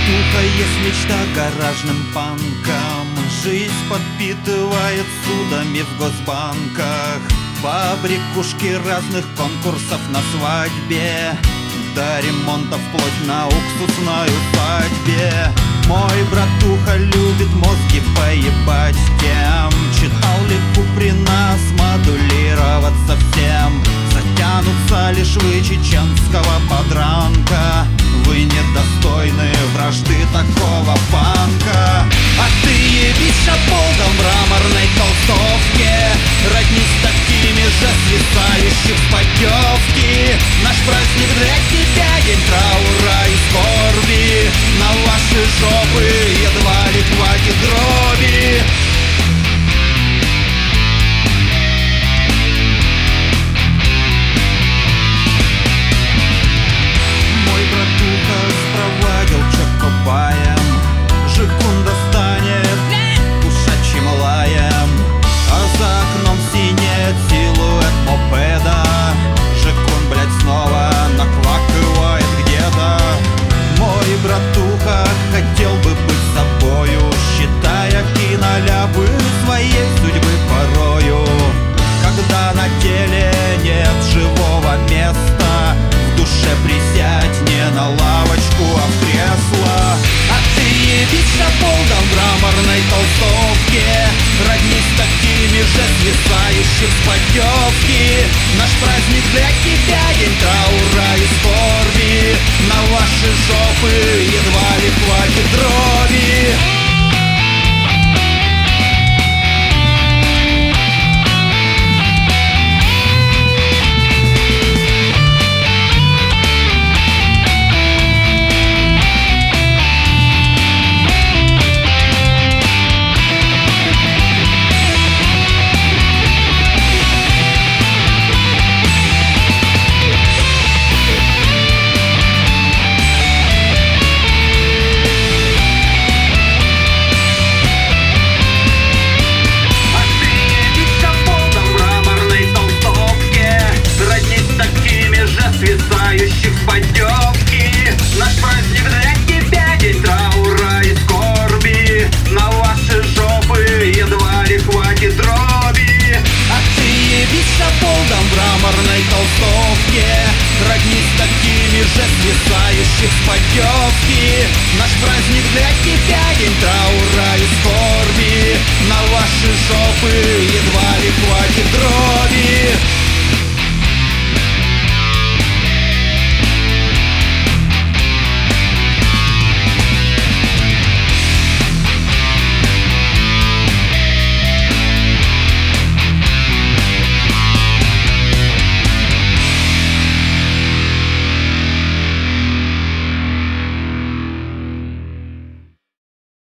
братуха, есть мечта гаражным панком. Жизнь подпитывает судами в госбанках. Побрякушки разных конкурсов на свадьбе, до ремонта вплоть на уксусной усадьбе. Мой братуха любит мозги поебать тем. Читал ли Куприна, смодулировать совсем? Затянутся лишь вы чеченского подранка. Вы недостойны вражды такого панка. А ты ебись шаполдом в мраморной толстовке, роднись с такими же свисающих с поддевки. Наш праздник для тебя день траура и скорби. На ваши жопы едва ли хватит дроби. Мой братуха спровадил Чокобаем. Жигун достанет кушачьим лаем, а за окном синеет силуэт мопеда. Жигун, блядь, снова наквакивает где-то. Мой братуха хотел бы быть собою, считая киноляпы своей судьбы порою. Когда на теле нет живого места, в душе присядь не на лавочку, а в кресло. А ты ебись шаполдом в мраморной толстовке, роднись с такими же свисающих с поддевки. Наш праздник для тебя день траура и скорби. На ваши жопы едва ли хватит дроби. Свисающих с поддевки. Наш праздник для тебя день траура и скорби. На ваши жопы едва ли хватит дроби. А ты ебись шаполдом в мраморной толстовке, роднись с такими же свисающих с поддевки. Наш праздник для тебя день траура и скорби. На ваши жопы едва ли хватит дроби.